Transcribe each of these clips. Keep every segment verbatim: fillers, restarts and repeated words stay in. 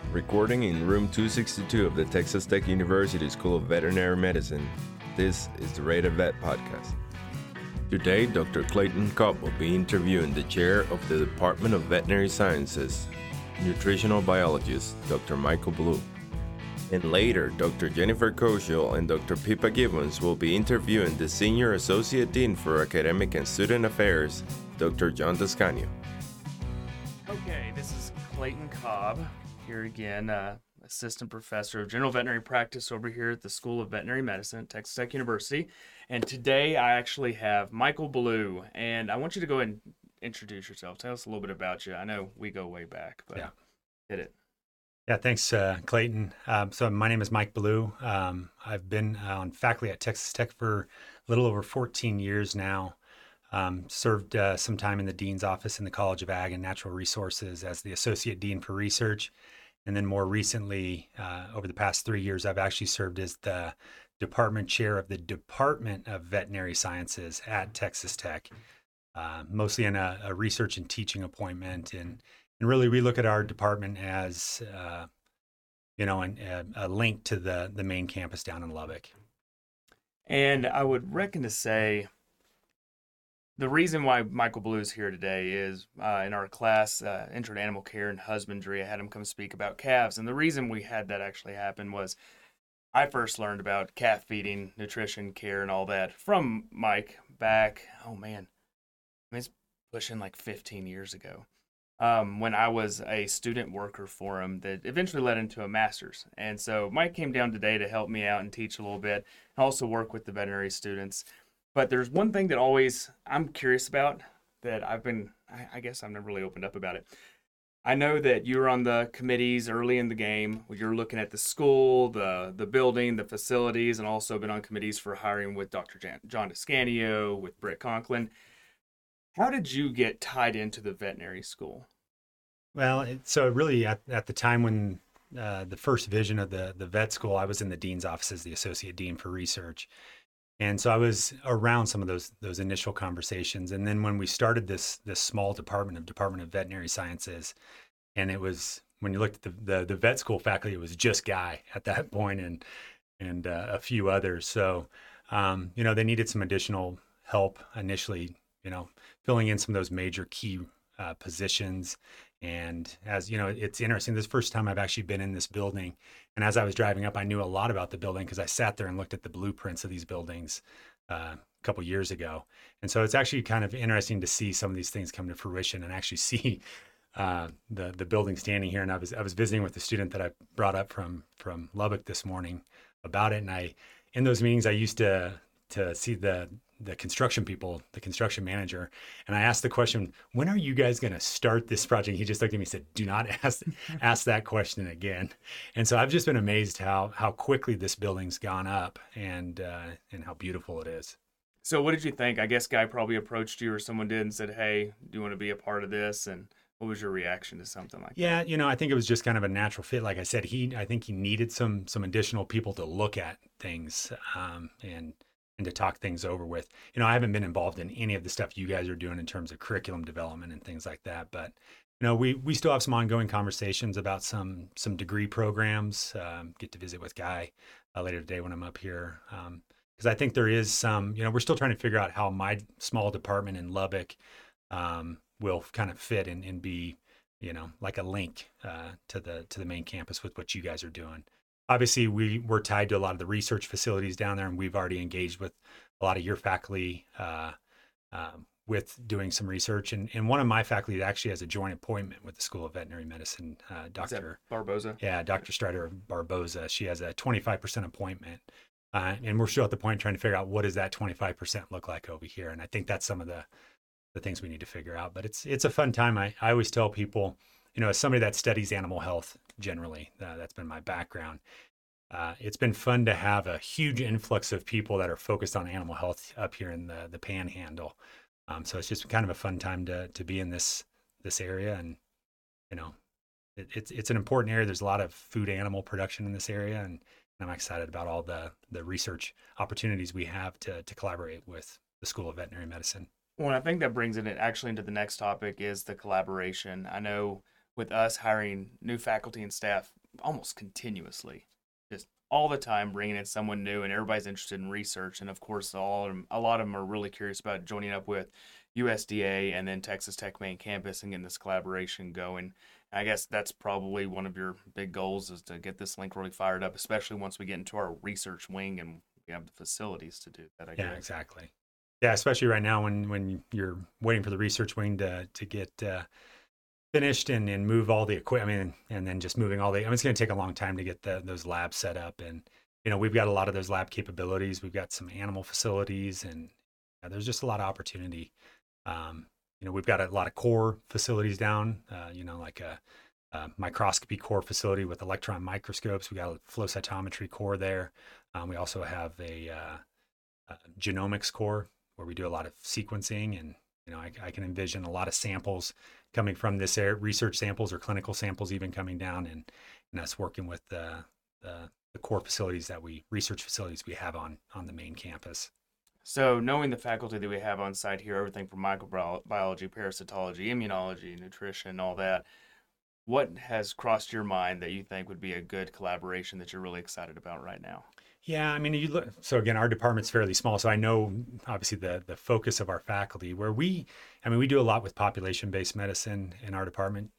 Recording in room two sixty-two of the Texas Tech University School of Veterinary Medicine, this is the Rate a Vet podcast. Today, Doctor Clayton Cobb will be interviewing the chair of the Department of Veterinary Sciences, nutritional biologist, Doctor Michael Blue. And later, Doctor Jennifer Koshiel and Doctor Pippa Gibbons will be interviewing the Senior Associate Dean for Academic and Student Affairs, Doctor John Toscanio. Okay, this is Clayton Cobb here again, uh, Assistant Professor of General Veterinary Practice over here at the School of Veterinary Medicine at Texas Tech University. And today I actually have Michael Blue, and I want you to go ahead and introduce yourself. Tell us a little bit about you. I know we go way back, but yeah. hit it. Yeah, thanks, uh, Clayton. Um, so my name is Mike Blue. Um, I've been on faculty at Texas Tech for a little over fourteen years now. Um, served uh, some time in the Dean's office in the College of Ag and Natural Resources as the Associate Dean for Research. And then more recently, uh, over the past three years, I've actually served as the Department Chair of the Department of Veterinary Sciences at Texas Tech, uh, mostly in a, a research and teaching appointment. And And really, we look at our department as, uh, you know, an, a, a link to the the main campus down in Lubbock. And I would reckon to say the reason why Michael Blue is here today is uh, in our class, uh, Intro to Animal Care and Husbandry, I had him come speak about calves. And the reason we had that actually happen was I first learned about calf feeding, nutrition, care, and all that from Mike back, oh man, I mean, it's pushing like fifteen years ago. Um, when I was a student worker for him that eventually led into a master's. And so Mike came down today to help me out and teach a little bit, and also work with the veterinary students. But there's one thing that always I'm curious about that I've been, I, I guess I've never really opened up about it. I know that you were on the committees early in the game. You're looking at the school, the the building, the facilities, and also been on committees for hiring with Doctor Jan, John Toscanio, with Britt Conklin. How did you get tied into the veterinary school? Well, it, so really at, at the time when uh, the first vision of the, the vet school, I was in the dean's office as the associate dean for research. And so I was around some of those those initial conversations. And then when we started this this small department of Department of Veterinary Sciences, and it was, when you looked at the, the, the vet school faculty, it was just Guy at that point and, and uh, a few others. So, um, you know, they needed some additional help initially, you know, filling in some of those major key uh, positions. And as you know, it's interesting, this is the first time I've actually been in this building. And as I was driving up, I knew a lot about the building because I sat there and looked at the blueprints of these buildings uh, a couple years ago. And so it's actually kind of interesting to see some of these things come to fruition and actually see uh, the the building standing here. And I was I was visiting with the student that I brought up from from Lubbock this morning about it. And I, in those meetings, I used to to see the the construction people, the construction manager. And I asked the question, when are you guys going to start this project? He just looked at me and said, do not ask, ask that question again. And so I've just been amazed how, how quickly this building's gone up and, uh, and how beautiful it is. So what did you think? I guess Guy probably approached you or someone did and said, hey, do you want to be a part of this? And what was your reaction to something like yeah, that? Yeah, you know, I think it was just kind of a natural fit. Like I said, he, I think he needed some, some additional people to look at things, um, and, and to talk things over with. You know, I haven't been involved in any of the stuff you guys are doing in terms of curriculum development and things like that. But, you know, we we still have some ongoing conversations about some some degree programs. Um, get to visit with Guy uh, later today when I'm up here. Um, because I think there is some, you know, we're still trying to figure out how my small department in Lubbock um, will kind of fit and, and be, you know, like a link uh, to the to the main campus with what you guys are doing. Obviously, we, we're tied to a lot of the research facilities down there, and we've already engaged with a lot of your faculty uh, uh, with doing some research. And, and one of my faculty actually has a joint appointment with the School of Veterinary Medicine, uh, Doctor Barboza? Yeah, Doctor Strider Barboza. She has a twenty-five percent appointment. Uh, and we're still at the point trying to figure out what does that twenty-five percent look like over here. And I think that's some of the, the things we need to figure out. But it's it's a fun time. I, I always tell people, you know, as somebody that studies animal health generally, uh, that's been my background. Uh, it's been fun to have a huge influx of people that are focused on animal health up here in the the Panhandle. Um, so it's just kind of a fun time to to be in this this area, and you know, it, it's it's an important area. There's a lot of food animal production in this area, and, and I'm excited about all the the research opportunities we have to to collaborate with the School of Veterinary Medicine. Well, I think that brings it actually into the next topic is the collaboration. I know with us hiring new faculty and staff, almost continuously, just all the time, bringing in someone new, and everybody's interested in research. And of course, all of them, a lot of them are really curious about joining up with U S D A and then Texas Tech main campus and getting this collaboration going. I guess that's probably one of your big goals, is to get this link really fired up, especially once we get into our research wing and we have the facilities to do that, I Yeah, guess. exactly. Yeah, especially right now when, when you're waiting for the research wing to, to get uh, finished and, and move all the equipment, I mean, and then just moving all the, I mean, it's going to take a long time to get the, those labs set up. And, you know, we've got a lot of those lab capabilities. We've got some animal facilities, and yeah, there's just a lot of opportunity. Um, you know, we've got a lot of core facilities down, uh, you know, like a, a microscopy core facility with electron microscopes. We got a flow cytometry core there. Um, we also have a, uh, a genomics core where we do a lot of sequencing, and, you know, I, I can envision a lot of samples coming from this area, research samples or clinical samples even coming down, and, and us working with the, the, the core facilities that we, research facilities we have on, on the main campus. So knowing the faculty that we have on site here, everything from microbiology, parasitology, immunology, nutrition, all that, what has crossed your mind that you think would be a good collaboration that you're really excited about right now? Yeah, I mean, you look, so again, our department's fairly small, so I know obviously the the focus of our faculty, where we, I mean, we do a lot with population-based medicine in our department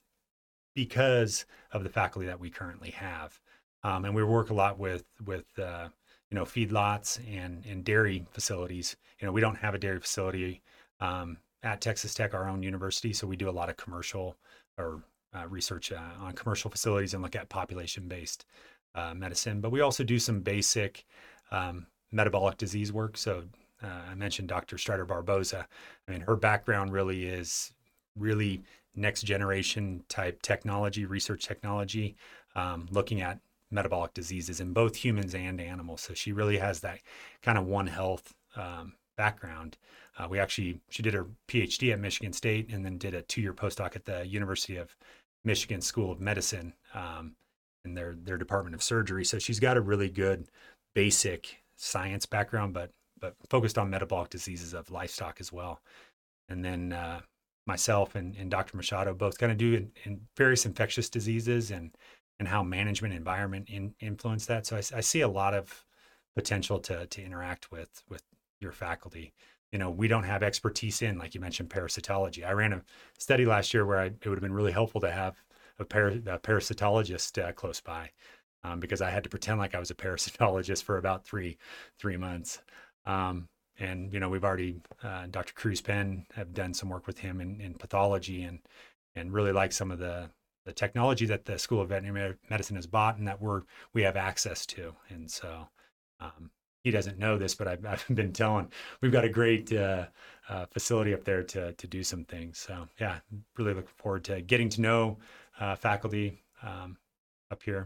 because of the faculty that we currently have. Um, and we work a lot with, with uh, you know, feedlots and, and dairy facilities. You know, we don't have a dairy facility um, at Texas Tech, our own university, so we do a lot of commercial or uh, research uh, on commercial facilities and look at population-based uh, medicine. But we also do some basic um, metabolic disease work. So uh, I mentioned Doctor Strider Barboza. I mean, her background really is really next generation type technology, research technology, um, looking at metabolic diseases in both humans and animals. So she really has that kind of One Health um, background. Uh, we actually, she did her PhD at Michigan State and then did a two-year postdoc at the University of Michigan School of Medicine um, in their, their Department of Surgery. So she's got a really good basic science background, but but focused on metabolic diseases of livestock as well. And then uh, myself and, and Doctor Machado both kind of do in, in various infectious diseases and and how management environment in, influence that. So I, I see a lot of potential to to interact with with your faculty. You know, we don't have expertise in, like you mentioned, parasitology. I ran a study last year where I, it would have been really helpful to have a, para, a parasitologist uh, close by um, because I had to pretend like I was a parasitologist for about three three months. Um, and, you know, we've already, uh, Doctor Cruz Penn, have done some work with him in, in pathology and and really like some of the the technology that the School of Veterinary Medicine has bought and that we're, we have access to. And so um, he doesn't know this, but I've, I've been telling, we've got a great uh, uh, facility up there to to do some things. So yeah, really looking forward to getting to know uh, faculty um, up here.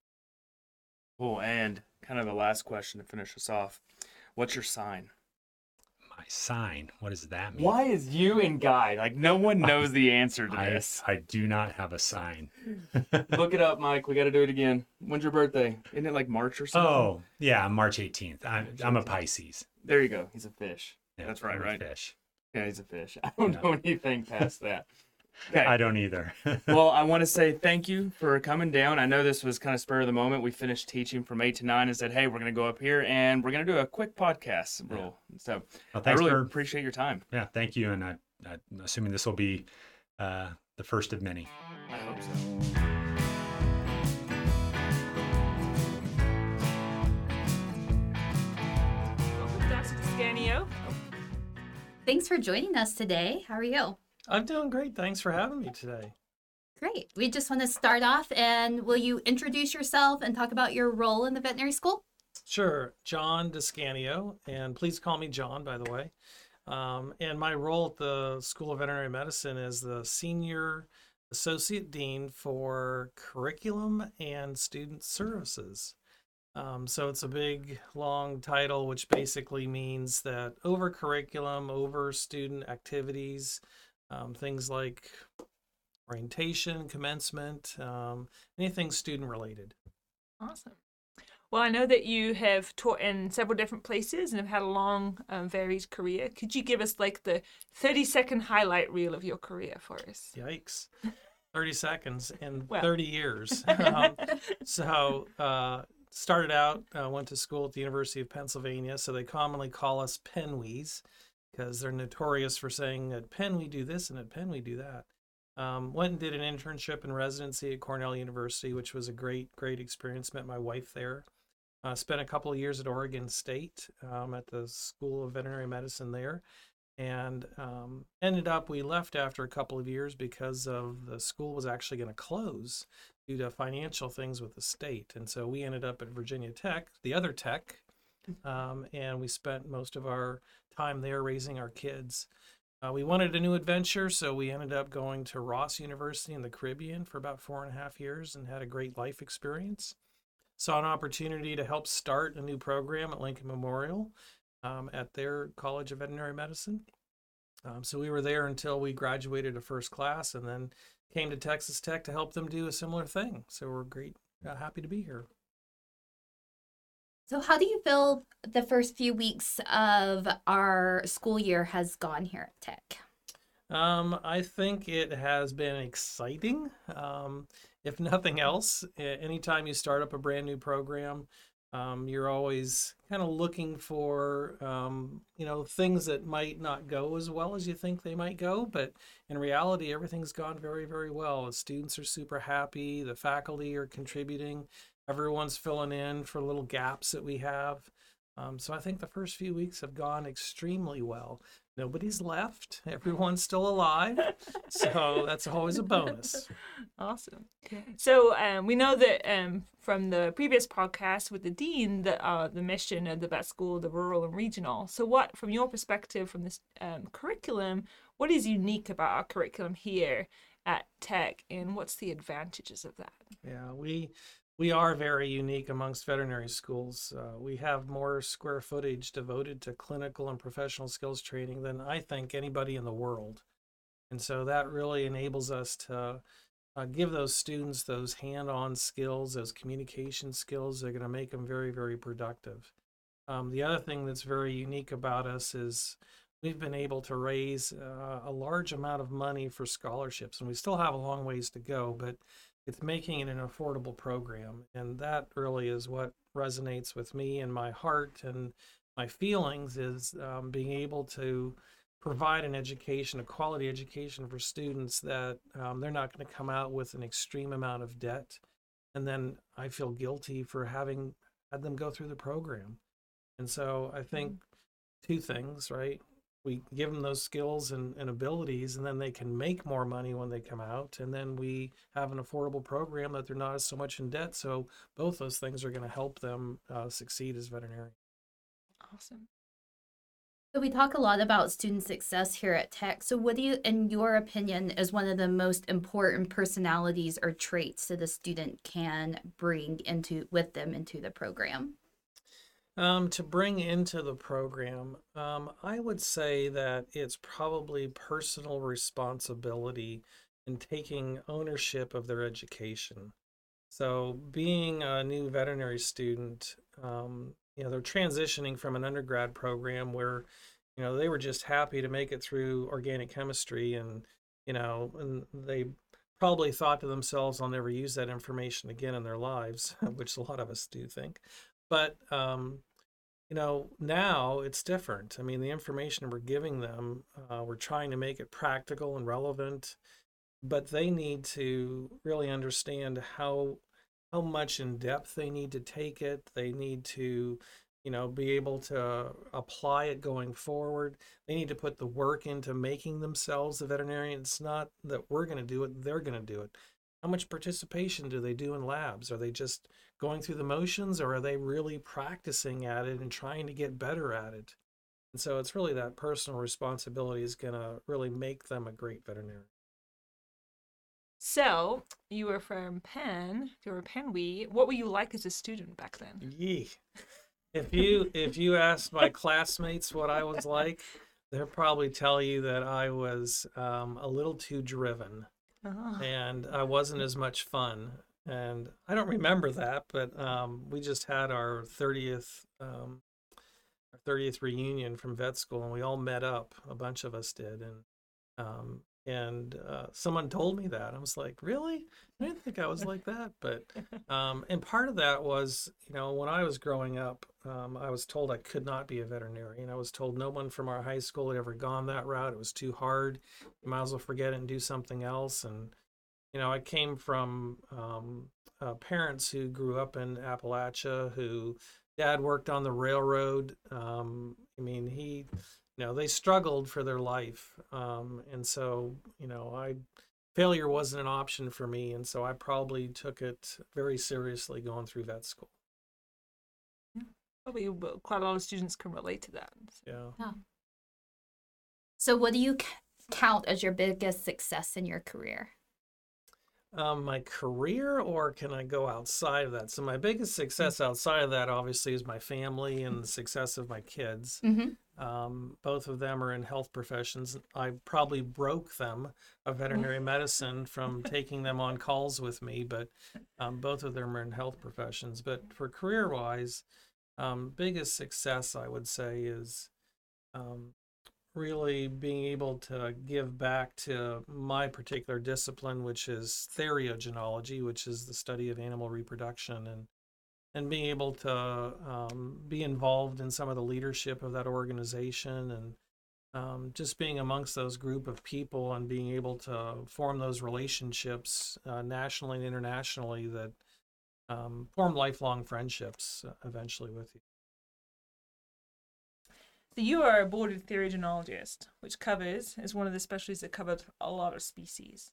Cool. And kind of the last question to finish us off. What's your sign? My sign? What does that mean? Why is you and Guy? Like, no one knows the answer to I, this. I do not have a sign. Look it up, Mike. We got to do it again. When's your birthday? Isn't it like March or something? Oh, yeah, March eighteenth. I'm, I'm a Pisces. There you go. He's a fish. Yeah, That's right, I'm a right? Fish. Yeah, he's a fish. I don't Yeah. know anything past that. Okay. I don't either. Well, I want to say thank you for coming down. I know this was kind of spur of the moment. We finished teaching from eight to nine and said, hey, we're going to go up here and we're going to do a quick podcast. Yeah. Rule. So Well, I thanks really for, appreciate your time. yeah, thank you. And I, I'm assuming this will be uh, the first of many. I hope so. Welcome, Doctor Scanio. Thanks for joining us today. How are you? I'm doing great. Thanks for having me today. Great. We just want to start off, and will you introduce yourself and talk about your role in the veterinary school? Sure. John Descanio, and please call me John, by the way. Um, and my role at the School of Veterinary Medicine is the Senior Associate Dean for Curriculum and Student Services. Um, so it's a big, long title, which basically means that over curriculum, over student activities, um, things like orientation, commencement, um, anything student related. Awesome. Well, I know that you have taught in several different places and have had a long, um, varied career. Could you give us like the thirty second highlight reel of your career for us? Yikes. thirty seconds in Well. thirty years. Um, so uh, started out, uh, went to school at the University of Pennsylvania. So they commonly call us Penwees because they're notorious for saying at Penn we do this and at Penn we do that. Um, went and did an internship and residency at Cornell University, which was a great, great experience. Met my wife there. Uh, spent a couple of years at Oregon State um, at the School of Veterinary Medicine there. And um, ended up, we left after a couple of years because of the school was actually going to close due to financial things with the state. And so we ended up at Virginia Tech, the other tech, um, and we spent most of our time there raising our kids. Uh, we wanted a new adventure, so we ended up going to Ross University in the Caribbean for about four and a half years and had a great life experience. Saw an opportunity to help start a new program at Lincoln Memorial um, at their College of Veterinary Medicine. Um, so we were there until we graduated to first class and then came to Texas Tech to help them do a similar thing. So we're great, uh, happy to be here. So how do you feel the first few weeks of our school year has gone here at Tech? Um, I think it has been exciting. Um, if nothing else, anytime you start up a brand new program, um, you're always kind of looking for, um, you know, things that might not go as well as you think they might go. But in reality, everything's gone very, very well. The students are super happy. The faculty are contributing. Everyone's filling in for little gaps that we have. Um, so I think the first few weeks have gone extremely well. Nobody's left. Everyone's still alive. So that's always a bonus. Awesome. So um, we know that um, from the previous podcast with the dean that uh, the mission of the vet school, the rural and regional. So what, from your perspective, from this um, curriculum, what is unique about our curriculum here at Tech, and what's the advantages of that? Yeah, we we are very unique amongst veterinary schools. Uh, we have more square footage devoted to clinical and professional skills training than I think anybody in the world. And so that really enables us to uh, give those students those hand-on skills, those communication skills that are going to make them very, very productive. Um, the other thing that's very unique about us is we've been able to raise uh, a large amount of money for scholarships, and we still have a long ways to go, but it's making it an affordable program. And that really is what resonates with me and my heart and my feelings is um, being able to provide an education, a quality education for students that um, they're not going to come out with an extreme amount of debt. And then I feel guilty for having had them go through the program. And so I think two things, right? We give them those skills and, and abilities, and then they can make more money when they come out. And then we have an affordable program that they're not so much in debt. So both those things are going to help them uh, succeed as veterinarians. Awesome. So we talk a lot about student success here at Tech. So what do you, in your opinion, is one of the most important personalities or traits that a student can bring into with them into the program? Um, to bring into the program, um, I would say that it's probably personal responsibility and taking ownership of their education. So being a new veterinary student, um, you know, they're transitioning from an undergrad program where, you know, they were just happy to make it through organic chemistry and, you know, and they probably thought to themselves, I'll never use that information again in their lives, which a lot of us do think. But, um, you know, now it's different. I mean, the information we're giving them, uh, we're trying to make it practical and relevant, but they need to really understand how how much in depth they need to take it. They need to, you know, be able to apply it going forward. They need to put the work into making themselves a veterinarian. It's not that we're going to do it, they're going to do it. How much participation do they do in labs? Are they just going through the motions, or are they really practicing at it and trying to get better at it? And so it's really that personal responsibility is going to really make them a great veterinarian. So you were from Penn, you were a Penwee. What were you like as a student back then? Yee. If you if you asked my classmates what I was like, they'll probably tell you that I was um, a little too driven. Oh. And I wasn't as much fun. And I don't remember that, but um, we just had our thirtieth um, our thirtieth reunion from vet school, and we all met up. A bunch of us did, and um, and uh, someone told me that. I was like, really? I didn't think I was like that. But um, and part of that was, you know, when I was growing up, um, I was told I could not be a veterinarian. I was told no one from our high school had ever gone that route. It was too hard. You might as well forget it and do something else. And you know, I came from um, uh, parents who grew up in Appalachia, who dad worked on the railroad. Um, I mean, he, you know, they struggled for their life. Um, and so, you know, I, failure wasn't an option for me. And so I probably took it very seriously going through vet school. Probably well, quite a lot of students can relate to that. Yeah. So, what do you c- count as your biggest success in your career? Um, my career, or can I go outside of that? So my biggest success outside of that, obviously, is my family and the success of my kids. Mm-hmm. Um, both of them are in health professions. I probably broke them of veterinary medicine from taking them on calls with me, but um, both of them are in health professions. But for career-wise, um, biggest success, I would say, is um, really being able to give back to my particular discipline, which is theriogenology, which is the study of animal reproduction, and and being able to um, be involved in some of the leadership of that organization, and um, just being amongst those group of people and being able to form those relationships uh, nationally and internationally that um, form lifelong friendships uh, eventually with you. So you are a boarded theriogenologist, which covers, is one of the specialties that covers a lot of species.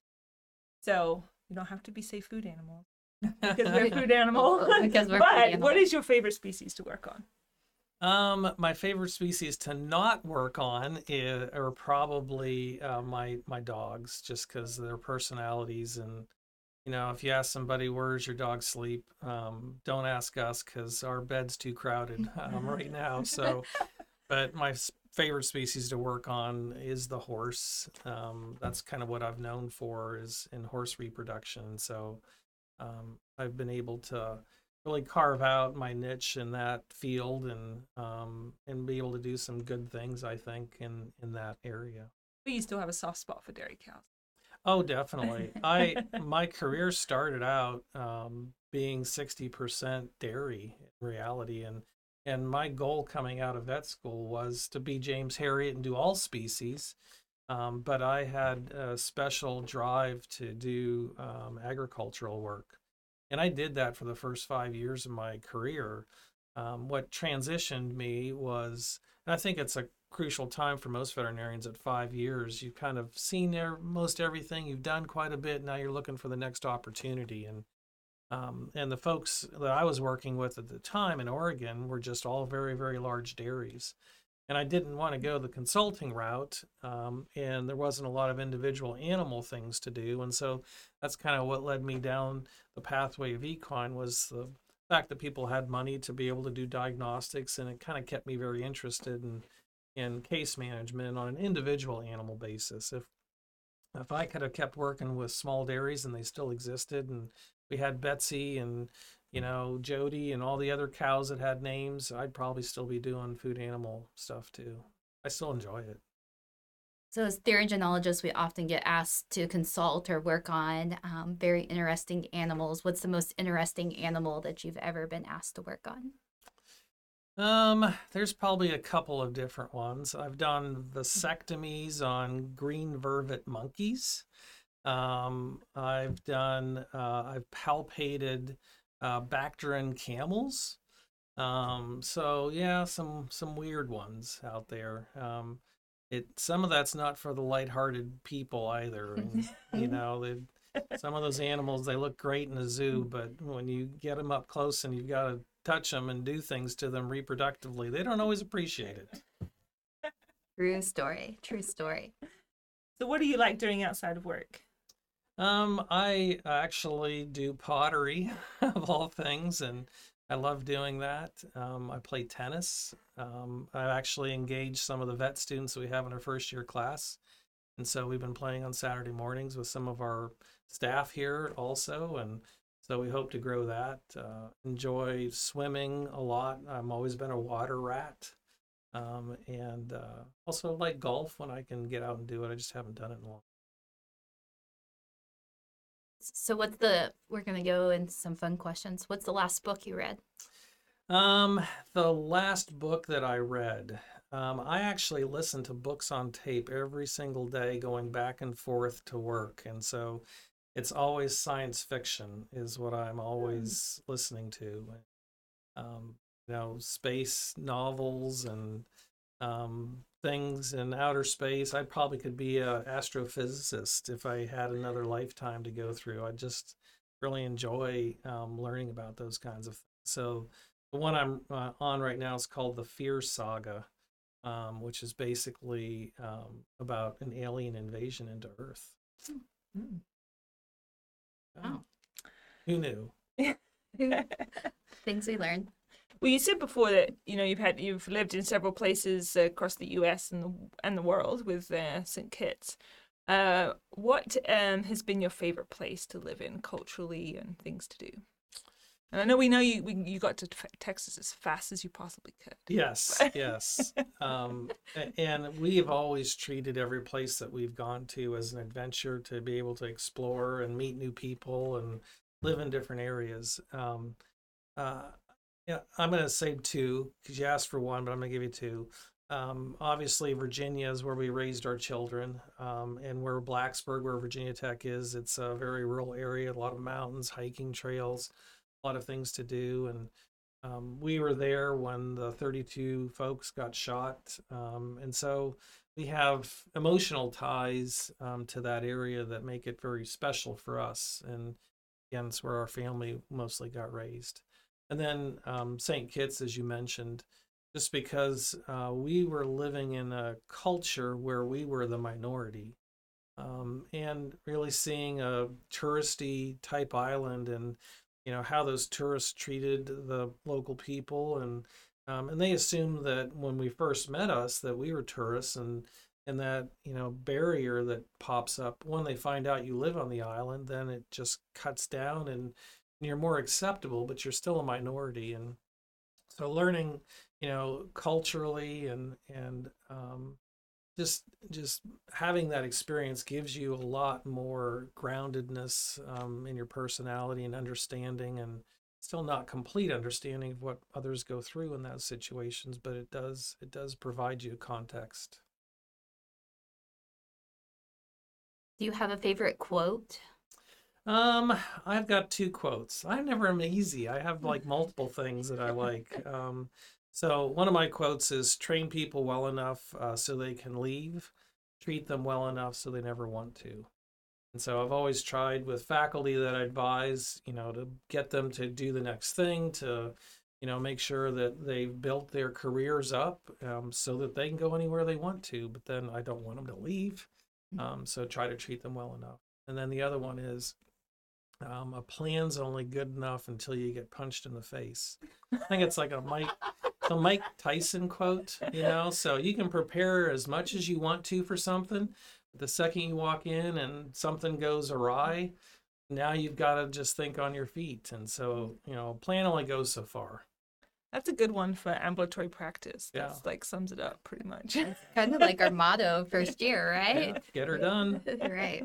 So you don't have to be, say, food animals, because we're food animal. Because we're but food animal. What is your favorite species to work on? Um, my favorite species to not work on is, are probably uh, my my dogs, just because of their personalities. And you know, if you ask somebody where's your dog sleep, um, don't ask us because our bed's too crowded um, right now. So. But my favorite species to work on is the horse. Um, that's kind of what I've known for, is in horse reproduction. So um, I've been able to really carve out my niche in that field, and um, and be able to do some good things, I think, in, in that area. But you still have a soft spot for dairy cows. Oh, definitely. I my career started out um, being sixty percent dairy in reality, and And my goal coming out of vet school was to be James Herriot and do all species. Um, but I had a special drive to do um, agricultural work. And I did that for the first five years of my career. Um, what transitioned me was, and I think it's a crucial time for most veterinarians at five years, you've kind of seen there most everything, you've done quite a bit, now you're looking for the next opportunity. And Um, and the folks that I was working with at the time in Oregon were just all very, very large dairies. And I didn't want to go the consulting route, um, and there wasn't a lot of individual animal things to do. And so that's kind of what led me down the pathway of equine, was the fact that people had money to be able to do diagnostics, and it kind of kept me very interested in, in case management on an individual animal basis. If if I could have kept working with small dairies and they still existed, and we had Betsy and, you know, Jody and all the other cows that had names, I'd probably still be doing food animal stuff too. I still enjoy it. So as theriogenologists, we often get asked to consult or work on um, very interesting animals. What's the most interesting animal that you've ever been asked to work on? Um, there's probably a couple of different ones. I've done vasectomies on green vervet monkeys. Um, I've done, uh, I've palpated uh, Bactrian camels. Um, so yeah, some some weird ones out there. Um, it some of that's not for the lighthearted people either. And, you know, they, some of those animals, they look great in a zoo, but when you get them up close and you've got to touch them and do things to them reproductively, they don't always appreciate it. True story. True story. So what do you like doing outside of work? Um, I actually do pottery, of all things, and I love doing that. Um, I play tennis. Um, I've actually engaged some of the vet students that we have in our first year class. And so we've been playing on Saturday mornings with some of our staff here also. And so we hope to grow that. Uh, enjoy swimming a lot. I've always been a water rat. Um, and uh, also like golf when I can get out and do it. I just haven't done it in a long time. So what's the, we're going to go into some fun questions. What's the last book you read? Um, the last book that I read, um, I actually listen to books on tape every single day going back and forth to work. And so it's always science fiction is what I'm always listening to. Um, you know, space novels and um, things in outer space. I probably could be an astrophysicist if I had another lifetime to go through. I just really enjoy um, learning about those kinds of things. So the one I'm uh, on right now is called The Fear Saga, um, which is basically um, about an alien invasion into Earth. Mm. Wow. Who knew? Things we learned. Well, you said before that you know you've had you've lived in several places uh, across the U S and the and the world with uh, Saint Kitts. Uh, what um, has been your favorite place to live in culturally and things to do? And I know we know you we, you got to Texas as fast as you possibly could. Yes, yes. Um, a- and we have always treated every place that we've gone to as an adventure to be able to explore and meet new people and live in different areas. Um, uh, yeah, I'm going to say two because you asked for one, but I'm going to give you two. Um, obviously, Virginia is where we raised our children, um, and where Blacksburg, where Virginia Tech is, it's a very rural area, a lot of mountains, hiking trails, a lot of things to do. And um, we were there when the thirty-two folks got shot. Um, and so we have emotional ties um, to that area that make it very special for us. And again, it's where our family mostly got raised. And then um, Saint Kitts, as you mentioned, just because uh, we were living in a culture where we were the minority. Um, and really seeing a touristy type island and you know how those tourists treated the local people and um, and they assumed that when we first met us that we were tourists and and that you know barrier that pops up when they find out you live on the island, then it just cuts down and you're more acceptable, but you're still a minority. And so learning you know culturally and and um, just just having that experience gives you a lot more groundedness um, in your personality and understanding, and still not complete understanding of what others go through in those situations, but it does it does provide you context. Do you have a favorite quote? Um, I've got two quotes. I never am easy. I have like multiple things that I like. Um, so one of my quotes is train people well enough uh, so they can leave, treat them well enough so they never want to. And so I've always tried with faculty that I advise, you know, to get them to do the next thing, to, you know, make sure that they've built their careers up um, so that they can go anywhere they want to. But then I don't want them to leave. Um, so try to treat them well enough. And then the other one is, Um, a plan's only good enough until you get punched in the face. I think it's like a Mike, a Mike Tyson quote, you know. So you can prepare as much as you want to for something, but the second you walk in and something goes awry, now you've got to just think on your feet. And so, you know, a plan only goes so far. That's a good one for ambulatory practice. That's Yeah. like sums it up pretty much. Kind of like our motto first year, right? Yeah, get her done. Right.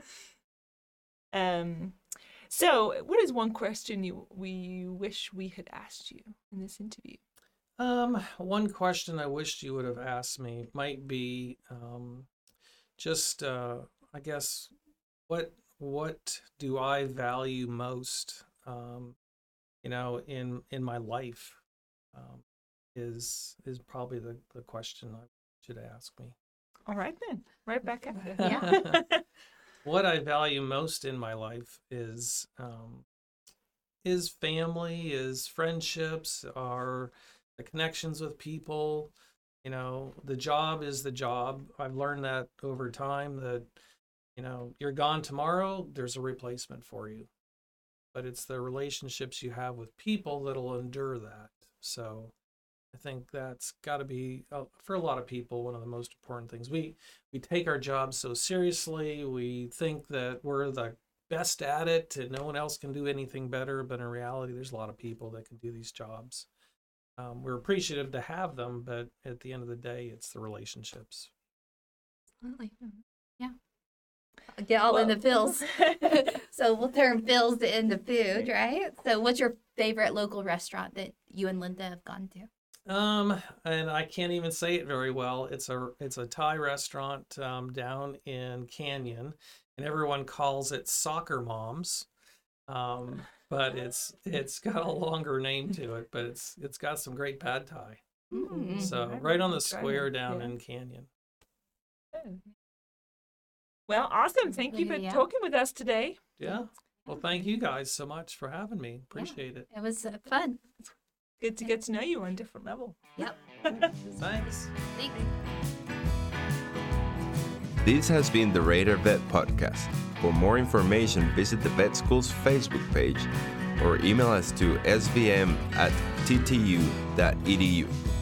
Um, so what is one question you we wish we had asked you in this interview? Um, one question I wished you would have asked me might be um, just, uh, I guess, what what do I value most, um, you know, in in my life, um, is is probably the, the question I should ask me. All right then, right back at you. Yeah. What I value most in my life is um, is family, is friendships, are the connections with people. You know, the job is the job. I've learned that over time that, you know, you're gone tomorrow, there's a replacement for you. But it's the relationships you have with people that'll endure that. So I think that's got to be, uh, for a lot of people, one of the most important things. We we take our jobs so seriously. We think that we're the best at it and no one else can do anything better. But in reality, there's a lot of people that can do these jobs. Um, we're appreciative to have them, but at the end of the day, it's the relationships. Absolutely. Yeah. Get all in Well- the Phils. So we'll turn Phils into food, right? So what's your favorite local restaurant that you and Linda have gone to? Um, and I can't even say it very well. It's a it's a Thai restaurant um, down in Canyon, and everyone calls it Soccer Moms. Um, but it's it's got a longer name to it, but it's it's got some great pad Thai. Mm. So I've right on the never tried square it, down yeah. in Canyon. Well, awesome. Thank you for Yeah. talking with us today. Yeah. Well, thank you guys so much for having me. Appreciate it. It was uh, fun. Good to get to know you on a different level. Yep. Thanks. Thanks. This has been the Radar Vet Podcast. For more information, visit the Vet School's Facebook page or email us to s v m at t t u dot e d u.